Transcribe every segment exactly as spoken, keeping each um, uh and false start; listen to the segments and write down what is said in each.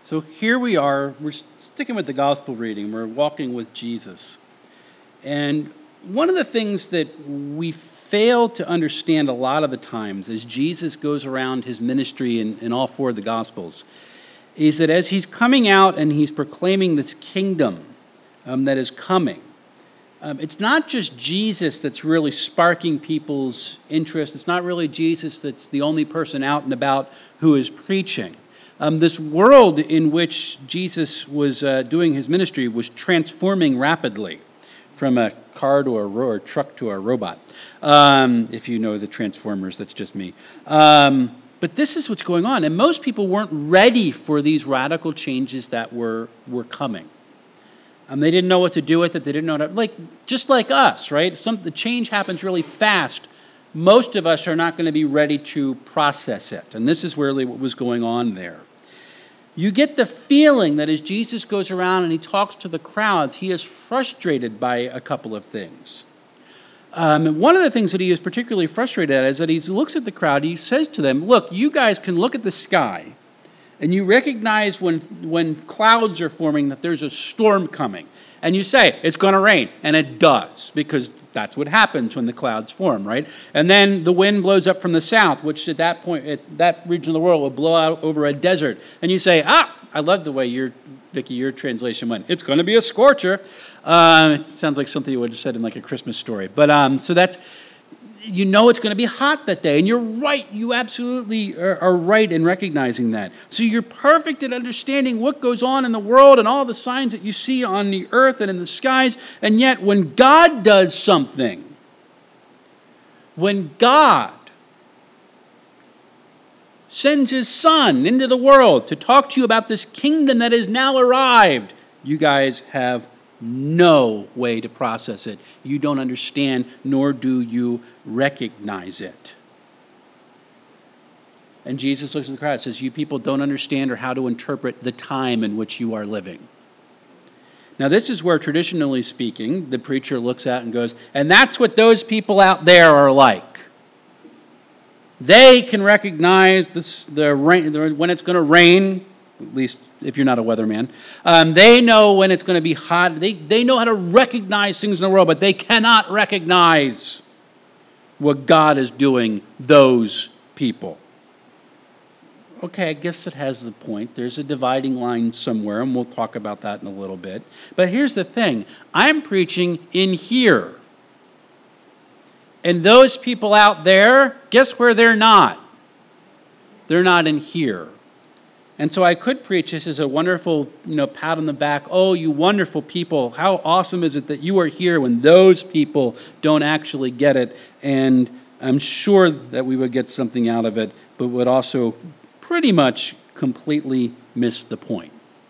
So here we are, we're sticking with the gospel reading, we're walking with Jesus. And one of the things that we fail to understand a lot of the times as Jesus goes around his ministry in, in all four of the gospels is that as he's coming out and he's proclaiming this kingdom um, that is coming, um, it's not just Jesus that's really sparking people's interest. It's not really Jesus that's the only person out and about who is preaching. Um, this world in which Jesus was uh, doing his ministry was transforming rapidly from a car to a ro- or truck to a robot. Um, if you know the Transformers, that's just me. Um, but this is what's going on. And most people weren't ready for these radical changes that were, were coming. Um, they didn't know what to do with it. They didn't know how to, like, just like us, right? Some, the change happens really fast. Most of us are not going to be ready to process it. And this is really what was going on there. You get the feeling that as Jesus goes around and he talks to the crowds, he is frustrated by a couple of things. Um, and one of the things that he is particularly frustrated at is that he looks at the crowd, he says to them, look, you guys can look at the sky, and you recognize when, when clouds are forming that there's a storm coming. And you say, it's going to rain. And it does, because that's what happens when the clouds form, right? And then the wind blows up from the south, which at that point, at that region of the world will blow out over a desert. And you say, ah, I love the way your, Vicky, your translation went. It's going to be a scorcher. Uh, it sounds like something you would have said in like a Christmas story. But um, so that's, you know it's going to be hot that day. And you're right. You absolutely are, are right in recognizing that. So you're perfect at understanding what goes on in the world and all the signs that you see on the earth and in the skies. And yet when God does something, when God sends his son into the world to talk to you about this kingdom that has now arrived, you guys have no way to process it. You don't understand, nor do you recognize it. And Jesus looks at the crowd and says, you people don't understand or how to interpret the time in which you are living. Now, this is where, traditionally speaking, the preacher looks at and goes, and that's what those people out there are like. They can recognize this, the rain, when it's going to rain, at least if you're not a weatherman. Um, they know when it's going to be hot. They, they know how to recognize things in the world, but they cannot recognize what God is doing, those people. Okay, I guess it has the point. There's a dividing line somewhere, and we'll talk about that in a little bit. But here's the thing. I'm preaching in here. And those people out there, guess where they're not? They're not in here. And so I could preach this as a wonderful, you know, pat on the back. Oh, you wonderful people. How awesome is it that you are here when those people don't actually get it? And I'm sure that we would get something out of it, but would also pretty much completely miss the point.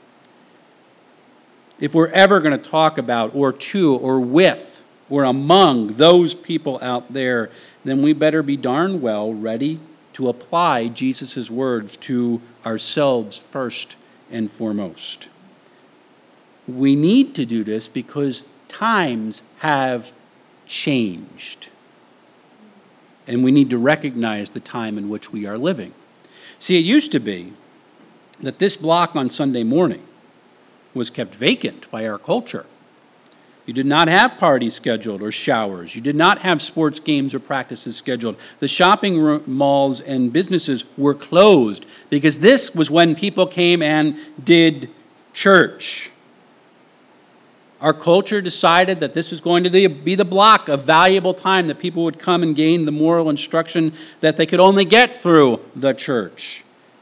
If we're ever going to talk about or to or with or among those people out there, then we better be darn well ready to apply Jesus' words to ourselves first and foremost. We need to do this because times have changed. And we need to recognize the time in which we are living. See, it used to be that this block on Sunday morning was kept vacant by our culture. You did not have parties scheduled or showers. You did not have sports games or practices scheduled. The shopping malls and businesses were closed because this was when people came and did church. Our culture decided that this was going to be the block of valuable time that people would come and gain the moral instruction that they could only get through the church.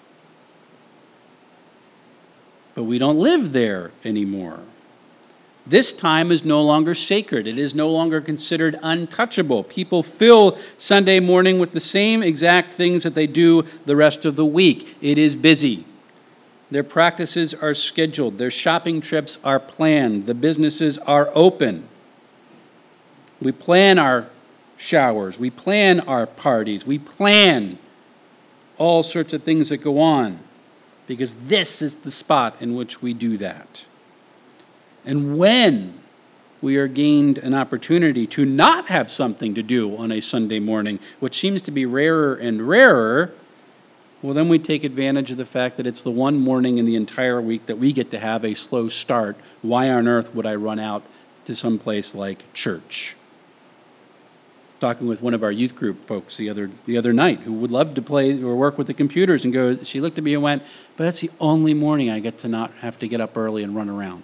But we don't live there anymore. This time is no longer sacred. It is no longer considered untouchable. People fill Sunday morning with the same exact things that they do the rest of the week. It is busy. Their practices are scheduled. Their shopping trips are planned. The businesses are open. We plan our showers. We plan our parties. We plan all sorts of things that go on because this is the spot in which we do that. And when we are gained an opportunity to not have something to do on a Sunday morning, which seems to be rarer and rarer, well, then we take advantage of the fact that it's the one morning in the entire week that we get to have a slow start. Why on earth would I run out to some place like church? Talking with one of our youth group folks the other the other night who would love to play or work with the computers and go, she looked at me and went, but that's the only morning I get to not have to get up early and run around.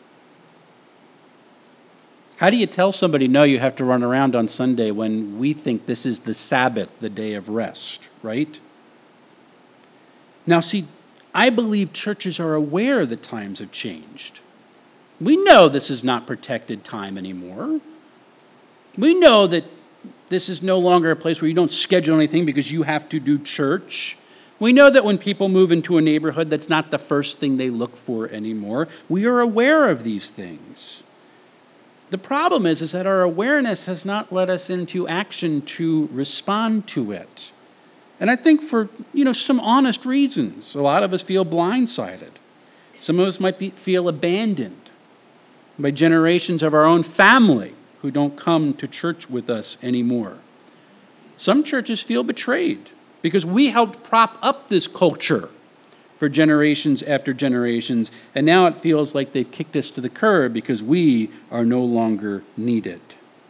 How do you tell somebody, no, you have to run around on Sunday when we think this is the Sabbath, the day of rest, right? Now, see, I believe churches are aware that times have changed. We know this is not protected time anymore. We know that this is no longer a place where you don't schedule anything because you have to do church. We know that when people move into a neighborhood, that's not the first thing they look for anymore. We are aware of these things. The problem is, is that our awareness has not led us into action to respond to it. And I think for, you know, some honest reasons. A lot of us feel blindsided. Some of us might be, feel abandoned by generations of our own family who don't come to church with us anymore. Some churches feel betrayed because we helped prop up this culture for generations after generations, and now it feels like they've kicked us to the curb because we are no longer needed.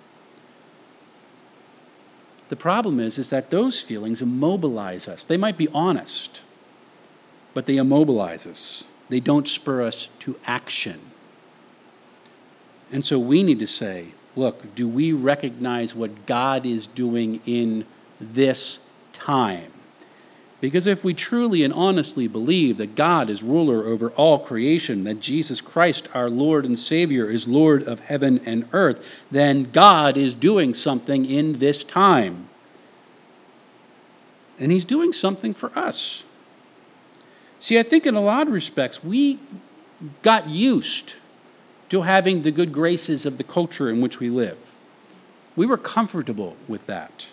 The problem is, is that those feelings immobilize us. They might be honest, but they immobilize us. They don't spur us to action. And so we need to say, look, do we recognize what God is doing in this time? Because if we truly and honestly believe that God is ruler over all creation, that Jesus Christ, our Lord and Savior, is Lord of heaven and earth, then God is doing something in this time. And he's doing something for us. See, I think in a lot of respects, we got used to having the good graces of the culture in which we live. We were comfortable with that.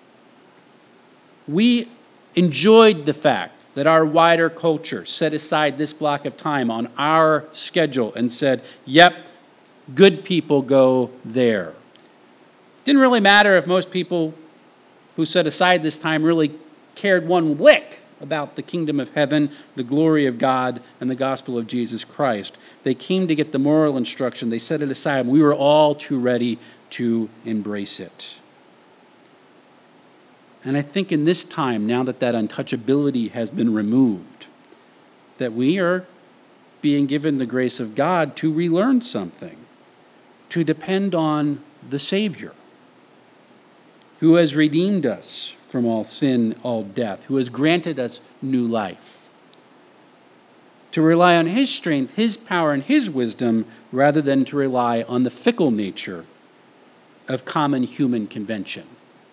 We enjoyed the fact that our wider culture set aside this block of time on our schedule and said, yep, good people go there. Didn't really matter if most people who set aside this time really cared one lick about the kingdom of heaven, the glory of God, and the gospel of Jesus Christ. They came to get the moral instruction. They set it aside, and we were all too ready to embrace it. And I think in this time, now that that untouchability has been removed, that we are being given the grace of God to relearn something, to depend on the Savior, who has redeemed us from all sin, all death, who has granted us new life, to rely on his strength, his power, and his wisdom, rather than to rely on the fickle nature of common human convention.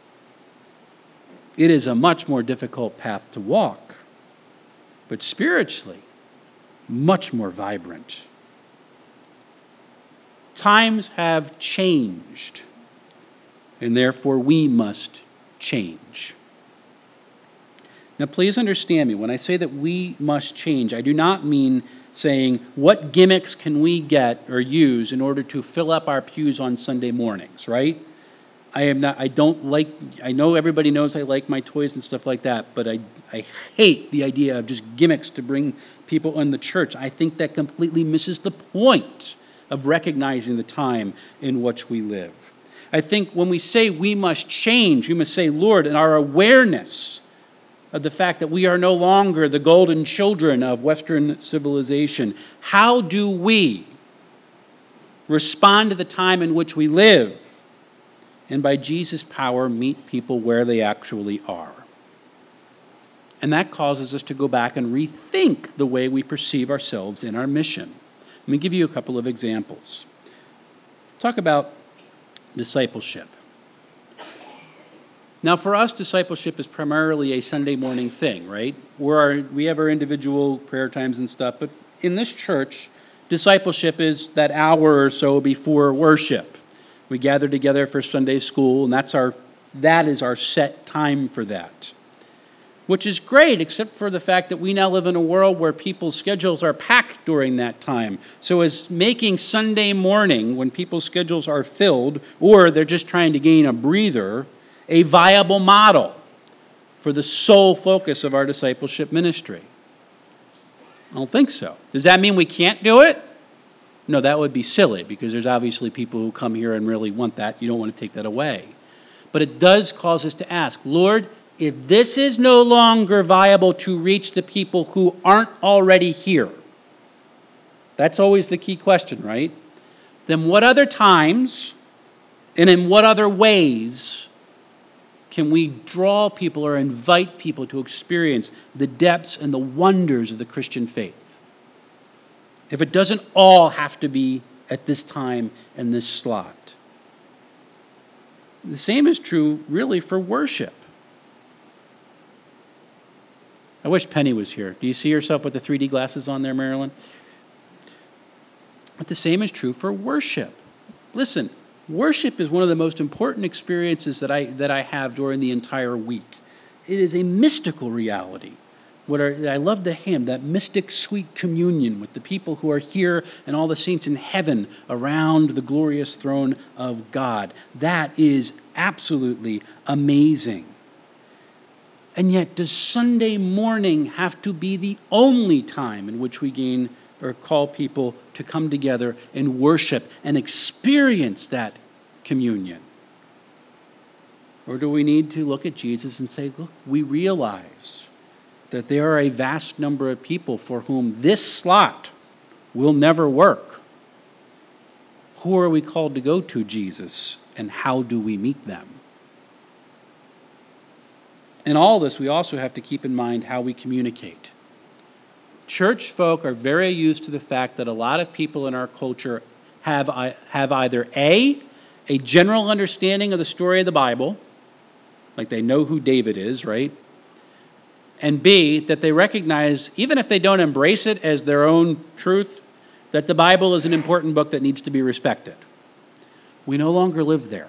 It is a much more difficult path to walk, but spiritually, much more vibrant. Times have changed, and therefore we must change. Now, please understand me. When I say that we must change, I do not mean saying, what gimmicks can we get or use in order to fill up our pews on Sunday mornings, right? I am not, I don't like, I know everybody knows I like my toys and stuff like that, but I, I hate the idea of just gimmicks to bring people in the church. I think that completely misses the point of recognizing the time in which we live. I think when we say we must change, we must say, Lord, in our awareness of the fact that we are no longer the golden children of Western civilization, how do we respond to the time in which we live? And by Jesus' power, meet people where they actually are. And that causes us to go back and rethink the way we perceive ourselves in our mission. Let me give you a couple of examples. Talk about discipleship. Now, for us, discipleship is primarily a Sunday morning thing, right? We're our, we have our individual prayer times and stuff, but in this church, discipleship is that hour or so before worship. We gather together for Sunday school, and that's our that is our set time for that. Which is great, except for the fact that we now live in a world where people's schedules are packed during that time. So as making Sunday morning, when people's schedules are filled, or they're just trying to gain a breather, a viable model for the sole focus of our discipleship ministry? I don't think so. Does that mean we can't do it? No, that would be silly, because there's obviously people who come here and really want that. You don't want to take that away. But it does cause us to ask, Lord, if this is no longer viable to reach the people who aren't already here, that's always the key question, right? Then what other times and in what other ways can we draw people or invite people to experience the depths and the wonders of the Christian faith? If it doesn't all have to be at this time and this slot. The same is true, really, for worship. I wish Penny was here. Do you see yourself with the three D glasses on there, Marilyn? But the same is true for worship. Listen, worship is one of the most important experiences that I that I have during the entire week. It is a mystical reality. What are, I love the hymn, that mystic sweet communion with the people who are here and all the saints in heaven around the glorious throne of God. That is absolutely amazing. And yet, does Sunday morning have to be the only time in which we gain or call people to come together and worship and experience that communion? Or do we need to look at Jesus and say, look, we realize that there are a vast number of people for whom this slot will never work. Who are we called to go to, Jesus, and how do we meet them? In all this, we also have to keep in mind how we communicate. Church folk are very used to the fact that a lot of people in our culture have, have either A, a general understanding of the story of the Bible, like they know who David is, right? And B, that they recognize, even if they don't embrace it as their own truth, that the Bible is an important book that needs to be respected. We no longer live there.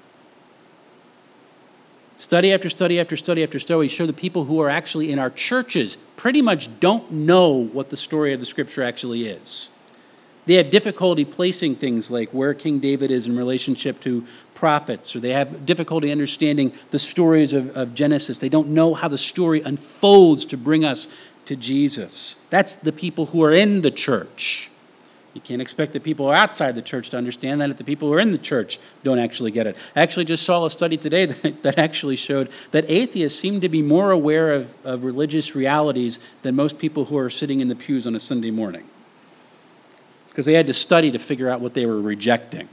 Study after study after study after study show the people who are actually in our churches pretty much don't know what the story of the Scripture actually is. They have difficulty placing things like where King David is in relationship to prophets, or they have difficulty understanding the stories of, of Genesis. They don't know how the story unfolds to bring us to Jesus. That's the people who are in the church. You can't expect the people who are outside the church to understand that if the people who are in the church don't actually get it. I actually just saw a study today that, that actually showed that atheists seem to be more aware of, of religious realities than most people who are sitting in the pews on a Sunday morning, because they had to study to figure out what they were rejecting.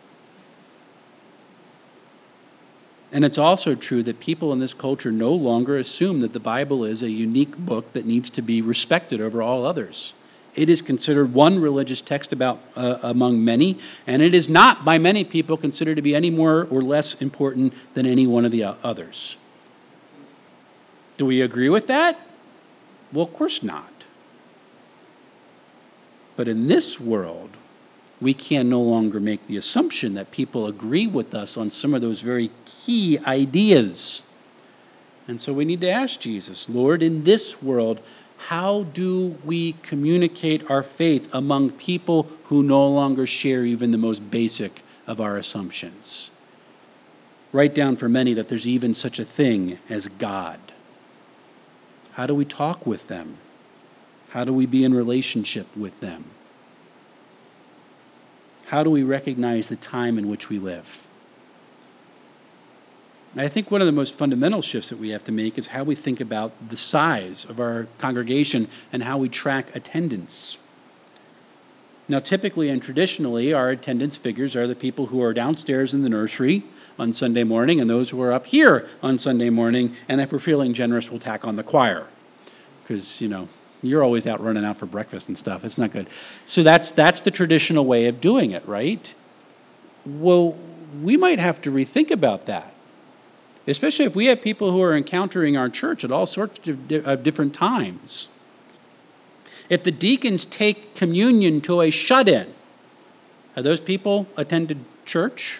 And it's also true that people in this culture no longer assume that the Bible is a unique book that needs to be respected over all others. It is considered one religious text about uh, among many, and it is not by many people considered to be any more or less important than any one of the others. Do we agree with that? Well, of course not. But in this world, we can no longer make the assumption that people agree with us on some of those very key ideas. And so we need to ask Jesus, Lord, in this world, how do we communicate our faith among people who no longer share even the most basic of our assumptions? Write down for many that there's even such a thing as God. How do we talk with them? How do we be in relationship with them? How do we recognize the time in which we live? And I think one of the most fundamental shifts that we have to make is how we think about the size of our congregation and how we track attendance. Now, typically and traditionally, our attendance figures are the people who are downstairs in the nursery on Sunday morning and those who are up here on Sunday morning, and if we're feeling generous, we'll tack on the choir. Because, you know, you're always out running out for breakfast and stuff. It's not good. So that's that's the traditional way of doing it, right? Well, we might have to rethink about that, especially if we have people who are encountering our church at all sorts of, of different times. If the deacons take communion to a shut-in, have those people attended church?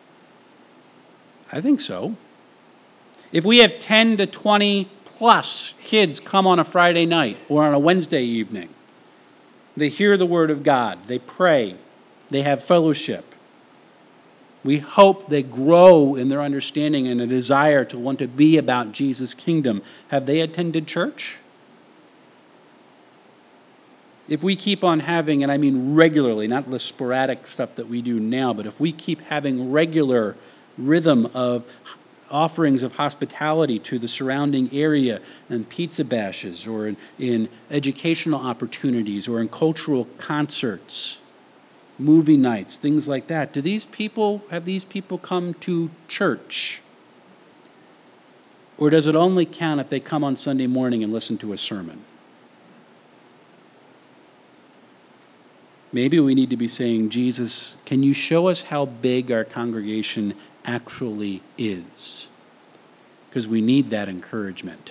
I think so. If we have ten to twenty plus kids come on a Friday night or on a Wednesday evening, they hear the Word of God, they pray, they have fellowship, We hope they grow in their understanding and a desire to want to be about Jesus' kingdom. Have they attended church? If we keep on having, and I mean regularly, not the sporadic stuff that we do now, but if we keep having regular rhythm of offerings of hospitality to the surrounding area and pizza bashes or in, in educational opportunities or in cultural concerts, movie nights, things like that, do these people, have these people come to church? Or does it only count if they come on Sunday morning and listen to a sermon? Maybe we need to be saying, Jesus, can you show us how big our congregation actually is? Because we need that encouragement.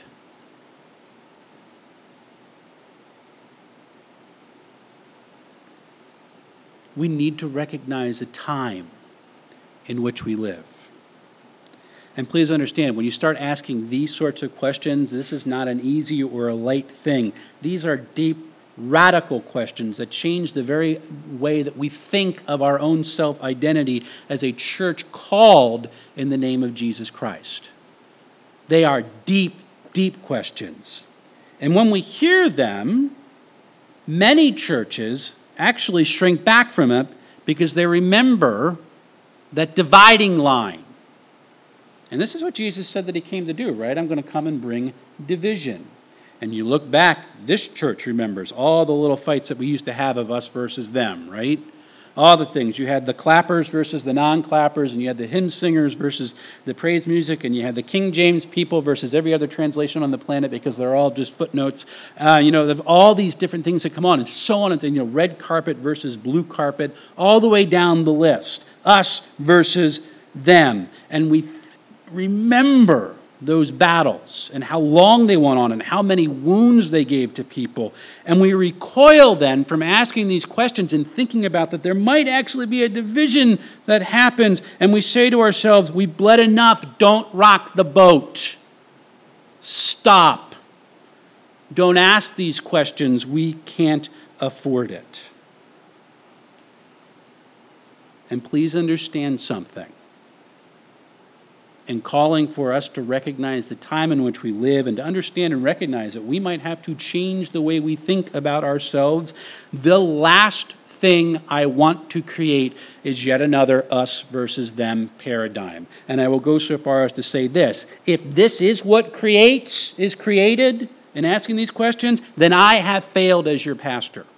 We need to recognize the time in which we live. And please understand, when you start asking these sorts of questions, this is not an easy or a light thing. These are deep, radical questions that change the very way that we think of our own self-identity as a church called in the name of Jesus Christ. They are deep, deep questions. And when we hear them, many churches actually shrink back from it because they remember that dividing line. And this is what Jesus said that he came to do, right? I'm going to come and bring division. And you look back, this church remembers all the little fights that we used to have of us versus them, right? All the things. You had the clappers versus the non-clappers, and you had the hymn singers versus the praise music, and you had the King James people versus every other translation on the planet because they're all just footnotes. Uh, you know, all these different things that come on, and so on, and you know, red carpet versus blue carpet, all the way down the list. Us versus them. And we remember those battles and how long they went on and how many wounds they gave to people. And we recoil then from asking these questions and thinking about that there might actually be a division that happens. And we say to ourselves, we've bled enough, don't rock the boat. Stop. Don't ask these questions, we can't afford it. And please understand something. And calling for us to recognize the time in which we live and to understand and recognize that we might have to change the way we think about ourselves. The last thing I want to create is yet another us versus them paradigm. And I will go so far as to say this. If this is what creates, is created in asking these questions, then I have failed as your pastor.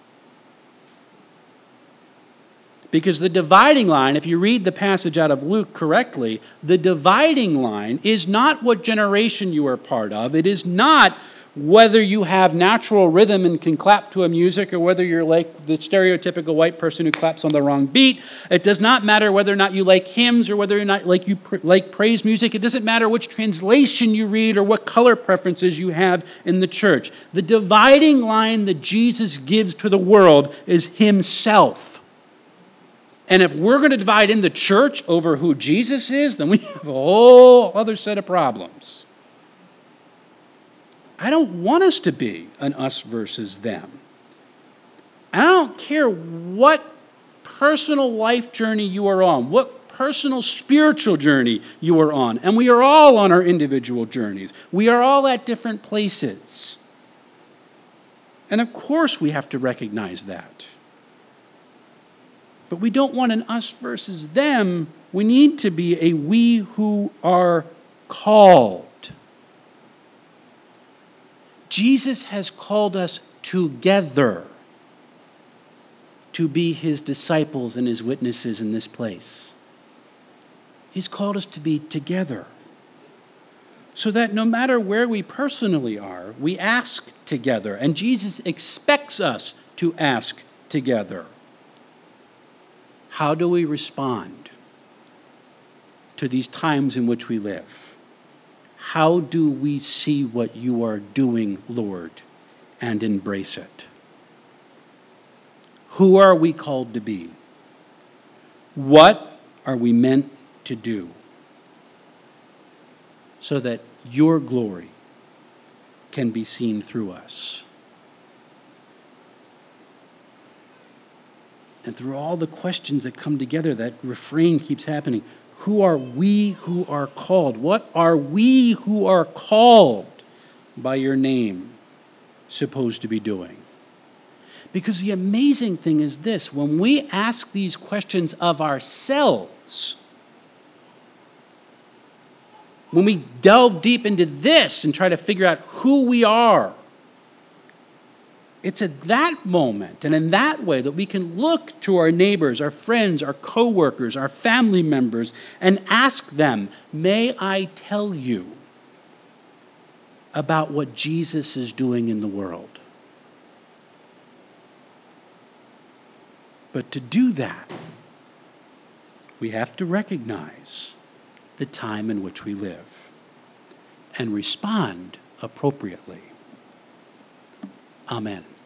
Because the dividing line, if you read the passage out of Luke correctly, the dividing line is not what generation you are part of. It is not whether you have natural rhythm and can clap to a music or whether you're like the stereotypical white person who claps on the wrong beat. It does not matter whether or not you like hymns or whether or not like you pr- like praise music. It doesn't matter which translation you read or what color preferences you have in the church. The dividing line that Jesus gives to the world is himself. And if we're going to divide in the church over who Jesus is, then we have a whole other set of problems. I don't want us to be an us versus them. I don't care what personal life journey you are on, what personal spiritual journey you are on. And we are all on our individual journeys. We are all at different places. And of course we have to recognize that. But we don't want an us versus them. We need to be a we who are called. Jesus has called us together to be his disciples and his witnesses in this place. He's called us to be together. So that no matter where we personally are, we ask together. And Jesus expects us to ask together. How do we respond to these times in which we live? How do we see what you are doing, Lord, and embrace it? Who are we called to be? What are we meant to do so that your glory can be seen through us? And through all the questions that come together, that refrain keeps happening. Who are we who are called? What are we who are called by your name supposed to be doing? Because the amazing thing is this: when we ask these questions of ourselves, when we delve deep into this and try to figure out who we are, it's at that moment and in that way that we can look to our neighbors, our friends, our coworkers, our family members, and ask them, may I tell you about what Jesus is doing in the world? But to do that, we have to recognize the time in which we live and respond appropriately. Amen.